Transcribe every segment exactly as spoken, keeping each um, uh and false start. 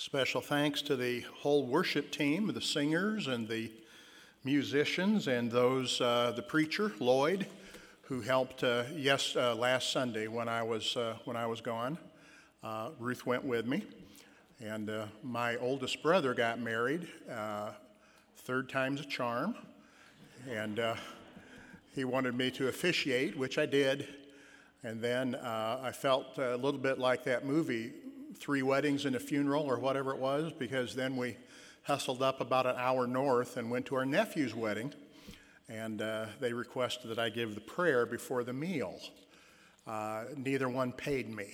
Special thanks to the whole worship team, the singers and the musicians, and those, uh, the preacher, Lloyd, who helped uh, yes, uh, last Sunday when I was, uh, when I was gone. Uh, Ruth went with me, and uh, my oldest brother got married, uh, third time's a charm, and uh, he wanted me to officiate, which I did, and then uh, I felt a little bit like that movie, Three Weddings and a Funeral, or whatever it was, because then we hustled up about an hour north and went to our nephew's wedding, and uh, they requested that I give the prayer before the meal. Uh, neither one paid me.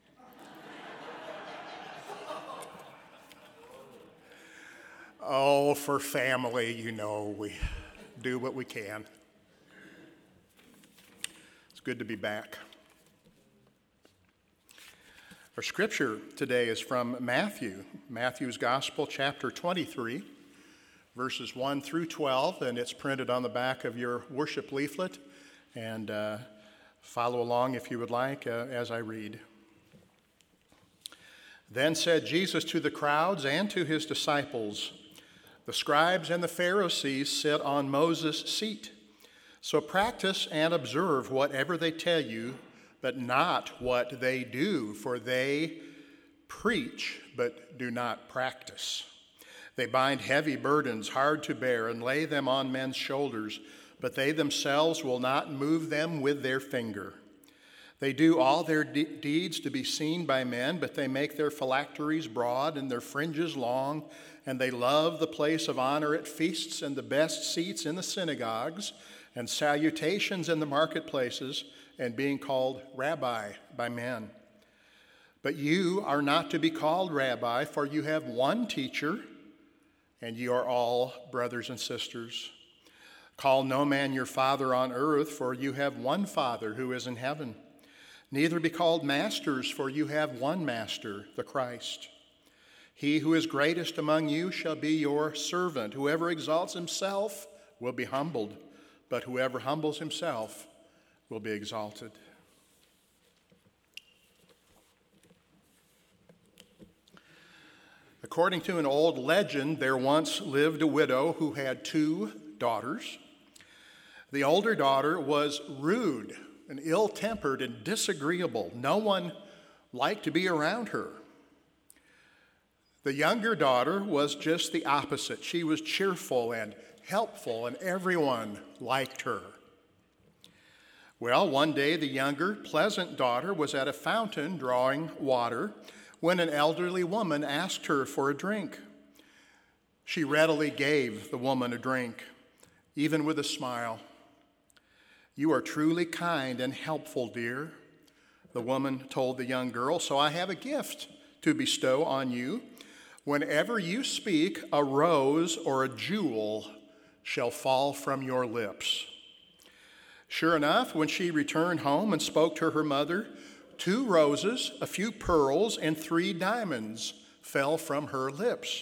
Oh, for family, you know, we do what we can. It's good to be back. Our scripture today is from Matthew, Matthew's Gospel, chapter twenty-three, verses one through twelve, and it's printed on the back of your worship leaflet, and uh, follow along if you would like uh, as I read. Then said Jesus to the crowds and to his disciples, "The scribes and the Pharisees sit on Moses' seat. So practice and observe whatever they tell you, but not what they do, for they preach but do not practice. They bind heavy burdens hard to bear and lay them on men's shoulders, but they themselves will not move them with their finger. They do all their de- deeds to be seen by men, but they make their phylacteries broad and their fringes long, and they love the place of honor at feasts and the best seats in the synagogues and salutations in the marketplaces, and being called rabbi by men. But you are not to be called rabbi, for you have one teacher, and you are all brothers and sisters. Call no man your father on earth, for you have one Father who is in heaven. Neither be called masters, for you have one Master, the Christ. He who is greatest among you shall be your servant. Whoever exalts himself will be humbled, but whoever humbles himself will be exalted." According to an old legend, there once lived a widow who had two daughters. The older daughter was rude and ill-tempered and disagreeable. No one liked to be around her. The younger daughter was just the opposite. She was cheerful and helpful, and everyone liked her. Well, one day the younger, pleasant daughter was at a fountain drawing water when an elderly woman asked her for a drink. She readily gave the woman a drink, even with a smile. "You are truly kind and helpful, dear," the woman told the young girl, "so I have a gift to bestow on you. Whenever you speak, a rose or a jewel shall fall from your lips." Sure enough, when she returned home and spoke to her mother, two roses, a few pearls, and three diamonds fell from her lips.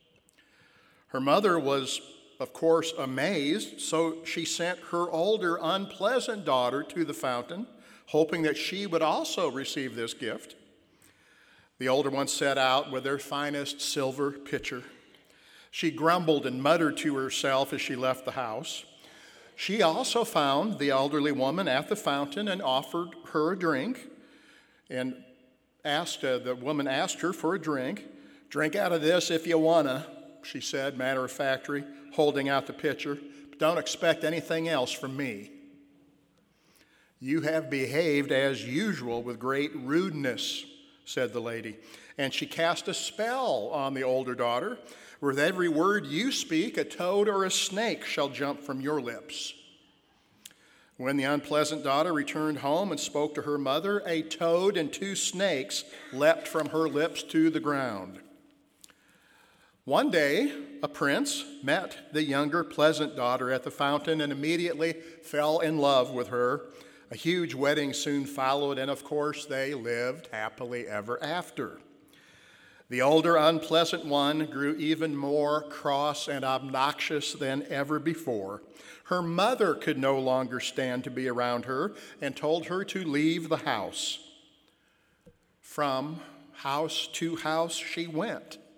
Her mother was, of course, amazed, so she sent her older, unpleasant daughter to the fountain, hoping that she would also receive this gift. The older one set out with her finest silver pitcher. She grumbled and muttered to herself as she left the house. She also found the elderly woman at the fountain and offered her a drink, and asked uh, the woman asked her for a drink. "Drink out of this if you wanna," she said, matter of factly, holding out the pitcher. "But don't expect anything else from me." "You have behaved as usual with great rudeness," said the lady, and she cast a spell on the older daughter. "With every word you speak, a toad or a snake shall jump from your lips." When the unpleasant daughter returned home and spoke to her mother, a toad and two snakes leapt from her lips to the ground. One day, a prince met the younger, pleasant daughter at the fountain and immediately fell in love with her. A huge wedding soon followed, and of course, they lived happily ever after. The older, unpleasant one grew even more cross and obnoxious than ever before. Her mother could no longer stand to be around her and told her to leave the house. From house to house she went,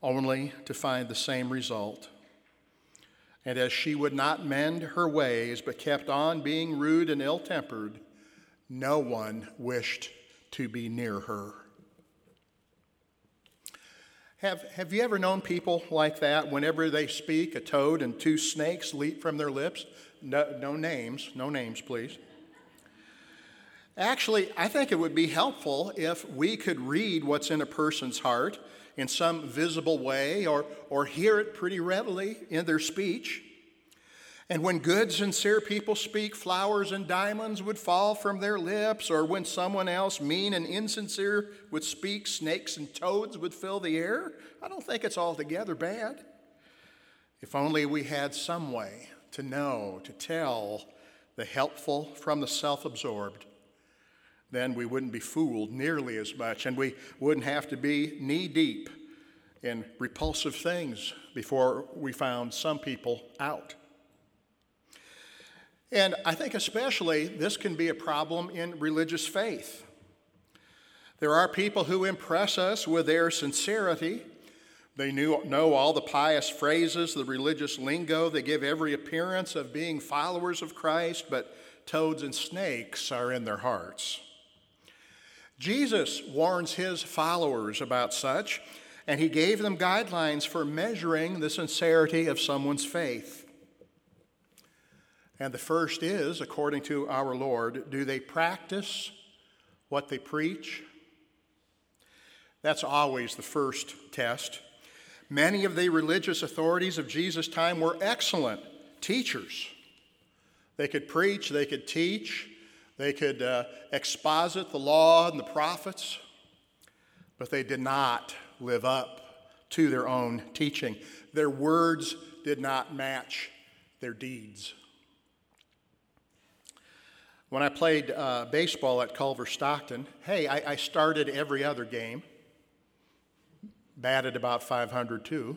only to find the same result. And as she would not mend her ways, but kept on being rude and ill-tempered, no one wished to be near her. Have, have you ever known people like that? Whenever they speak, a toad and two snakes leap from their lips? No, no names, no names, please. Actually, I think it would be helpful if we could read what's in a person's heart in some visible way, or, or hear it pretty readily in their speech. And when good, sincere people speak, flowers and diamonds would fall from their lips, or when someone else, mean and insincere, would speak, snakes and toads would fill the air. I don't think it's altogether bad. If only we had some way to know, to tell the helpful from the self-absorbed, then we wouldn't be fooled nearly as much, and we wouldn't have to be knee-deep in repulsive things before we found some people out. And I think especially this can be a problem in religious faith. There are people who impress us with their sincerity. They knew, know all the pious phrases, the religious lingo. They give every appearance of being followers of Christ, but toads and snakes are in their hearts. Jesus warns his followers about such, and he gave them guidelines for measuring the sincerity of someone's faith. And the first is, according to our Lord, do they practice what they preach? That's always the first test. Many of the religious authorities of Jesus' time were excellent teachers. They could preach, they could teach, they could uh, exposit the law and the prophets, but they did not live up to their own teaching. Their words did not match their deeds. When I played uh, baseball at Culver Stockton, hey, I, I started every other game, batted about five hundred too.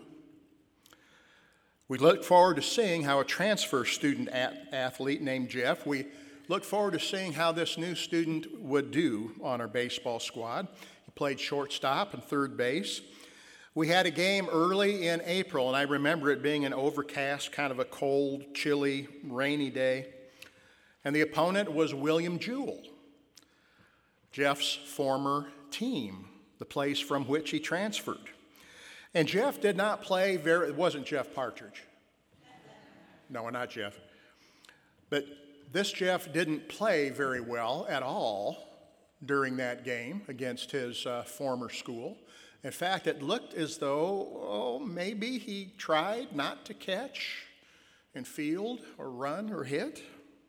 We looked forward to seeing how a transfer student at, athlete named Jeff, we looked forward to seeing how this new student would do on our baseball squad. He played shortstop and third base. We had a game early in April, and I remember it being an overcast, kind of a cold, chilly, rainy day. And the opponent was William Jewell, Jeff's former team, the place from which he transferred. And Jeff did not play very, it wasn't Jeff Partridge. No, not Jeff. But this Jeff didn't play very well at all during that game against his uh, former school. In fact, it looked as though, oh, maybe he tried not to catch and field or run or hit.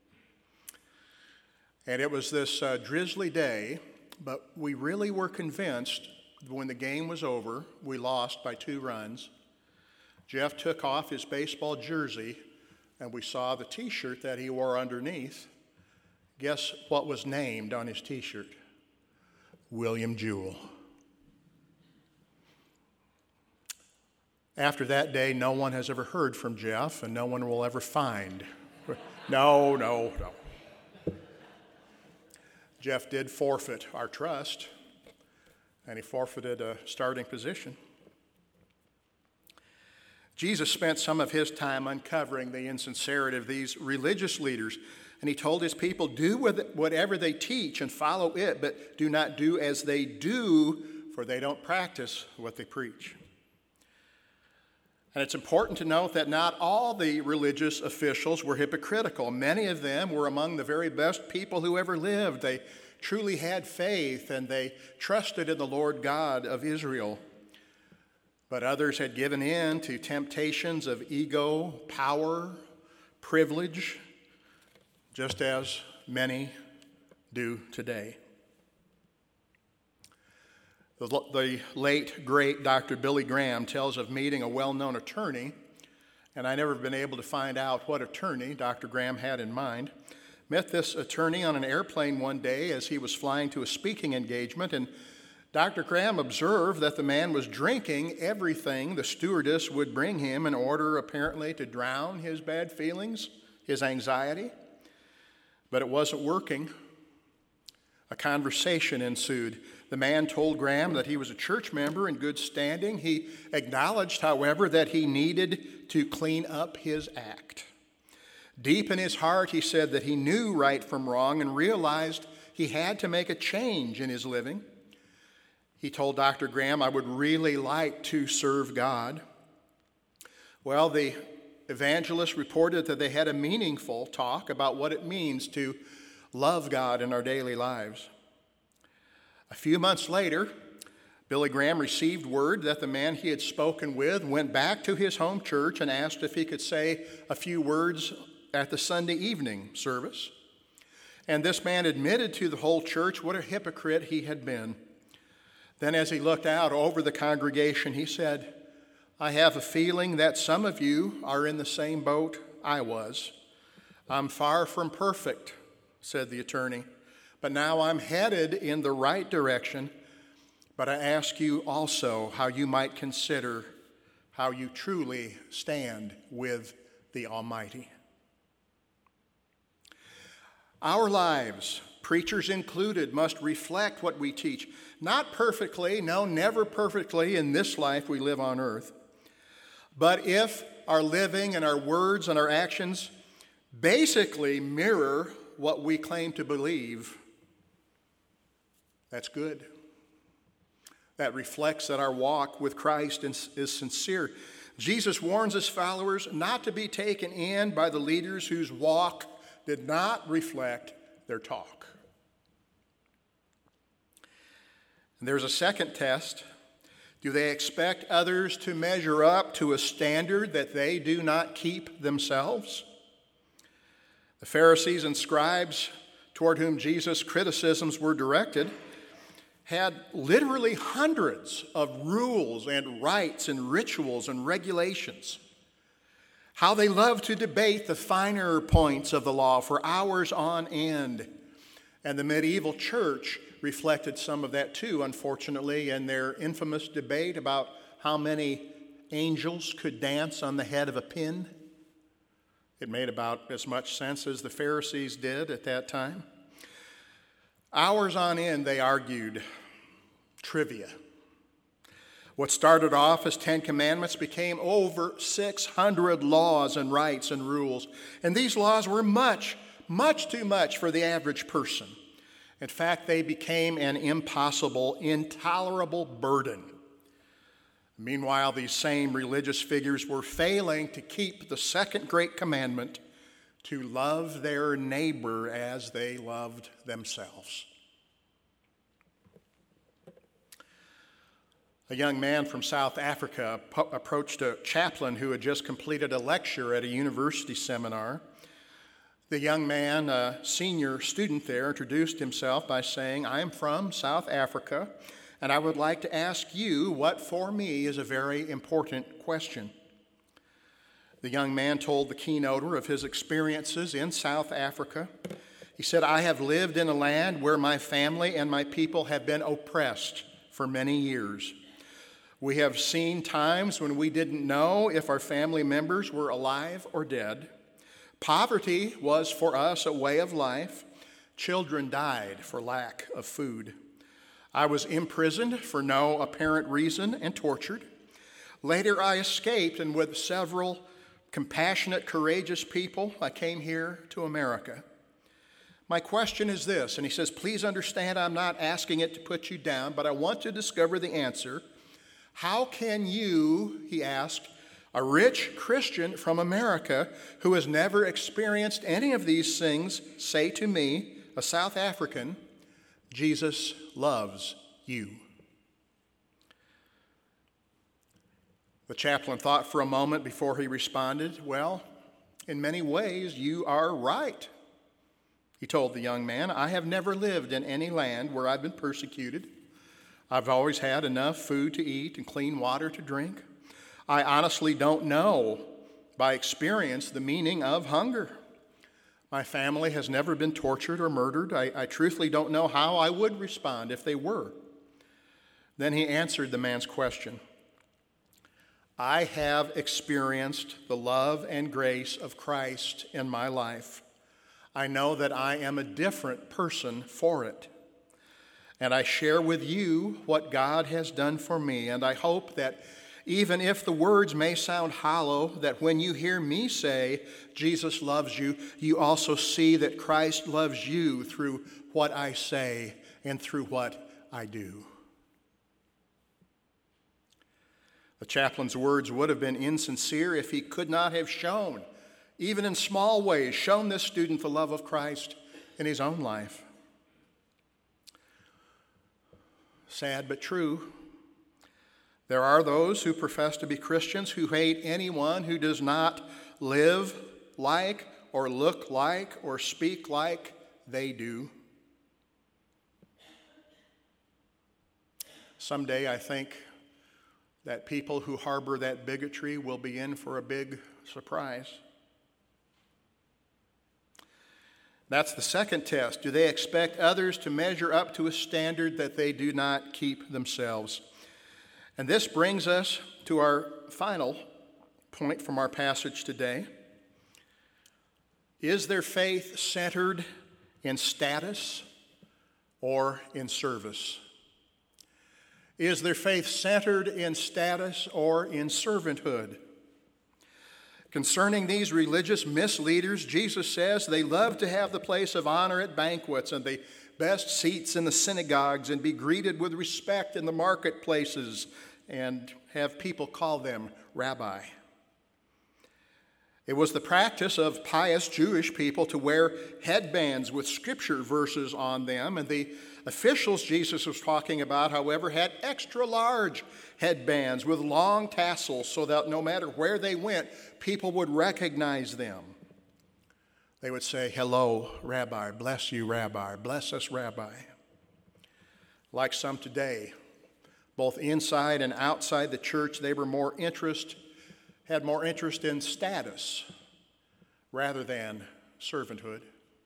And it was this uh, drizzly day, but we really were convinced when the game was over, we lost by two runs. Jeff took off his baseball jersey, and we saw the T-shirt that he wore underneath. Guess what was named on his T-shirt? William Jewell. After that day, no one has ever heard from Jeff, and no one will ever find. No, no, no. Jeff did forfeit our trust, and he forfeited a starting position. Jesus spent some of his time uncovering the insincerity of these religious leaders, and he told his people, do whatever they teach and follow it, but do not do as they do, for they don't practice what they preach. And it's important to note that not all the religious officials were hypocritical. Many of them were among the very best people who ever lived. They truly had faith, and they trusted in the Lord God of Israel. But others had given in to temptations of ego, power, privilege, just as many do today. The, the late, great Doctor Billy Graham tells of meeting a well-known attorney, and I never been able to find out what attorney Doctor Graham had in mind. Met this attorney on an airplane one day as he was flying to a speaking engagement, and Doctor Graham observed that the man was drinking everything the stewardess would bring him in order, apparently, to drown his bad feelings, his anxiety. But it wasn't working. A conversation ensued. The man told Graham that he was a church member in good standing. He acknowledged, however, that he needed to clean up his act. Deep in his heart, he said that he knew right from wrong and realized he had to make a change in his living. He told Doctor Graham, "I would really like to serve God." Well, the evangelist reported that they had a meaningful talk about what it means to love God in our daily lives. A few months later, Billy Graham received word that the man he had spoken with went back to his home church and asked if he could say a few words at the Sunday evening service. And this man admitted to the whole church what a hypocrite he had been. Then as he looked out over the congregation, he said, "I have a feeling that some of you are in the same boat I was. I'm far from perfect," said the attorney, "but now I'm headed in the right direction. But I ask you also how you might consider how you truly stand with the Almighty." Our lives, preachers included, must reflect what we teach. Not perfectly, no, never perfectly in this life we live on earth. But if our living and our words and our actions basically mirror what we claim to believe, that's good. That reflects that our walk with Christ is sincere. Jesus warns his followers not to be taken in by the leaders whose walk did not reflect their talk. And there's a second test. Do they expect others to measure up to a standard that they do not keep themselves? The Pharisees and scribes, toward whom Jesus' criticisms were directed, had literally hundreds of rules and rites and rituals and regulations. How they loved to debate the finer points of the law for hours on end. And the medieval church reflected some of that too, unfortunately, in their infamous debate about how many angels could dance on the head of a pin. It made about as much sense as the Pharisees did at that time. Hours on end, they argued trivia. What started off as Ten Commandments became over six hundred laws and rites and rules. And these laws were much, much too much for the average person. In fact, they became an impossible, intolerable burden. Meanwhile, these same religious figures were failing to keep the second great commandment, to love their neighbor as they loved themselves. A young man from South Africa po- approached a chaplain who had just completed a lecture at a university seminar. The young man, a senior student there, introduced himself by saying, "I am from South Africa, and I would like to ask you what for me is a very important question." The young man told the keynoter of his experiences in South Africa. He said, "I have lived in a land where my family and my people have been oppressed for many years. We have seen times when we didn't know if our family members were alive or dead. Poverty was for us a way of life. Children died for lack of food. I was imprisoned for no apparent reason and tortured. Later I escaped, and with several compassionate, courageous people, I came here to America. My question is this," and he says, "Please understand I'm not asking it to put you down, but I want to discover the answer. How can you," he asked, "a rich Christian from America who has never experienced any of these things, say to me, a South African, Jesus loves you?" The chaplain thought for a moment before he responded. "Well, in many ways, you are right," he told the young man. "I have never lived in any land where I've been persecuted. I've always had enough food to eat and clean water to drink. I honestly don't know by experience the meaning of hunger. My family has never been tortured or murdered. I, I truthfully don't know how I would respond if they were." Then he answered the man's question. "I have experienced the love and grace of Christ in my life. I know that I am a different person for it. and I share with you what God has done for me. And I hope that even if the words may sound hollow, that when you hear me say Jesus loves you, you also see that Christ loves you through what I say and through what I do. The chaplain's words would have been insincere if he could not have shown, even in small ways, shown this student the love of Christ in his own life. Sad but true. There are those who profess to be Christians who hate anyone who does not live like or look like or speak like they do. Someday I think that people who harbor that bigotry will be in for a big surprise. That's the second test. Do they expect others to measure up to a standard that they do not keep themselves? And this brings us to our final point from our passage today. Is their faith centered in status or in service? Is their faith centered in status or in servanthood? Concerning these religious misleaders, Jesus says they love to have the place of honor at banquets and the best seats in the synagogues and be greeted with respect in the marketplaces and have people call them rabbi. It was the practice of pious Jewish people to wear headbands with scripture verses on them, and the officials Jesus was talking about, however, had extra large headbands with long tassels so that no matter where they went, people would recognize them. They would say, "Hello, Rabbi, bless you, Rabbi, bless us, Rabbi." Like some today, both inside and outside the church, they were more interest, had more interest in status rather than servanthood.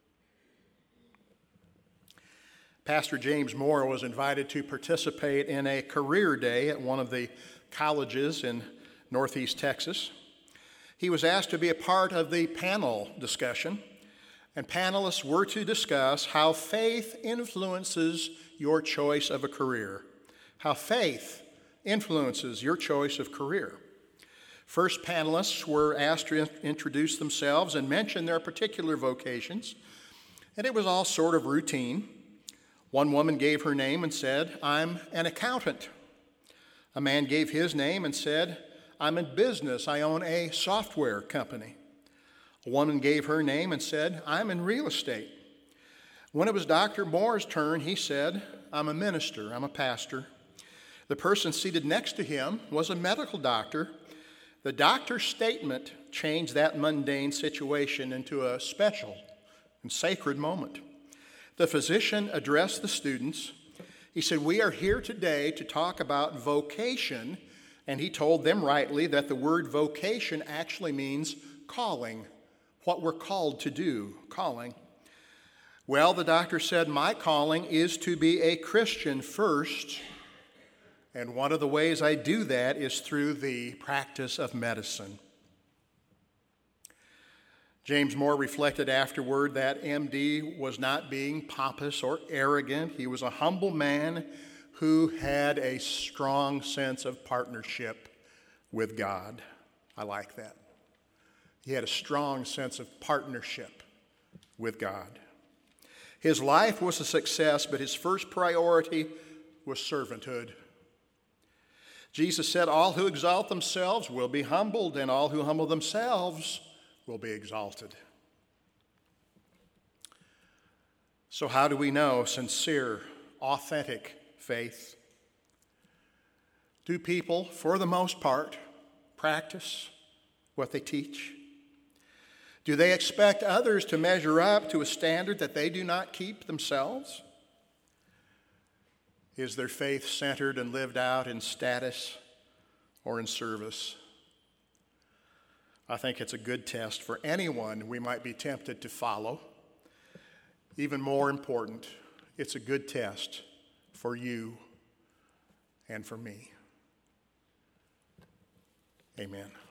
Pastor James Moore was invited to participate in a career day at one of the colleges in Northeast Texas. He was asked to be a part of the panel discussion, and panelists were to discuss how faith influences your choice of a career. How faith influences your choice of career. First, panelists were asked to introduce themselves and mention their particular vocations, and it was all sort of routine. One woman gave her name and said, "I'm an accountant." A man gave his name and said, "I'm in business. I own a software company." A woman gave her name and said, "I'm in real estate." When it was Doctor Moore's turn, he said, "I'm a minister. I'm a pastor." The person seated next to him was a medical doctor. The doctor's statement changed that mundane situation into a special and sacred moment. The physician addressed the students. He said, "We are here today to talk about vocation," and he told them rightly that the word vocation actually means calling, what we're called to do, calling. Well, the doctor said, "My calling is to be a Christian first, and one of the ways I do that is through the practice of medicine." James Moore reflected afterward that M D was not being pompous or arrogant. He was a humble man who had a strong sense of partnership with God. I like that. He had a strong sense of partnership with God. His life was a success, but his first priority was servanthood. Jesus said, "All who exalt themselves will be humbled, and all who humble themselves will be exalted." So how do we know sincere, authentic faith? Do people, for the most part, practice what they teach? Do they expect others to measure up to a standard that they do not keep themselves? Is their faith centered and lived out in status or in service? I think it's a good test for anyone we might be tempted to follow. Even more important, it's a good test for you and for me. Amen.